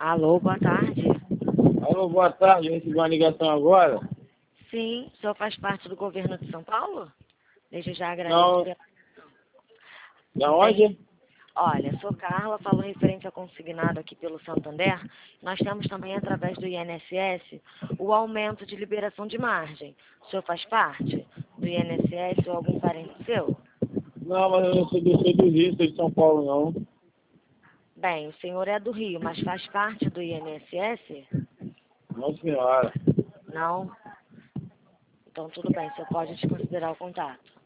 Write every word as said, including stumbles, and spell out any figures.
Alô, boa tarde. Alô, boa tarde. Eu recebi uma ligação agora. Sim, o senhor faz parte do governo de São Paulo? Desde já agradeço. Não. pela- Da onde? Olha, sou Carla, falo referente ao consignado aqui pelo Santander. Nós temos também, através do I N S S, o aumento de liberação de margem. O senhor faz parte do I N S S ou algum parente seu? Não, mas eu não sou do, sou do Rio, sou de São Paulo, não. Bem, o senhor é do Rio, mas faz parte do I N S S? Não, senhora. Não? Então tudo bem, o senhor pode desconsiderar o contato.